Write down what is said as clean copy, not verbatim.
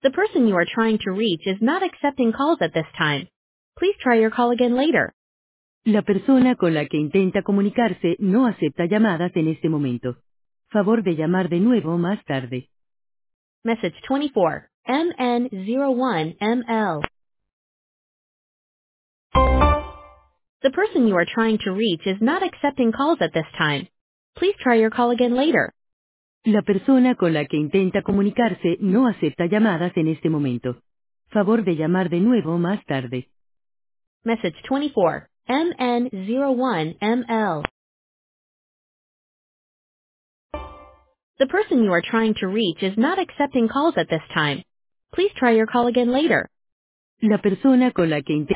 The person you are trying to reach is not accepting calls at this time. Please try your call again later. La persona con la que intenta comunicarse no acepta llamadas en este momento. Favor de llamar de nuevo más tarde. Message 24, MN01ML. The person you are trying to reach is not accepting calls at this time. Please try your call again later. La persona con la que intenta comunicarse no acepta llamadas en este momento. Favor de llamar de nuevo más tarde. Message 24, MN01ML. The person you are trying to reach is not accepting calls at this time. Please try your call again later. La persona con la que intenta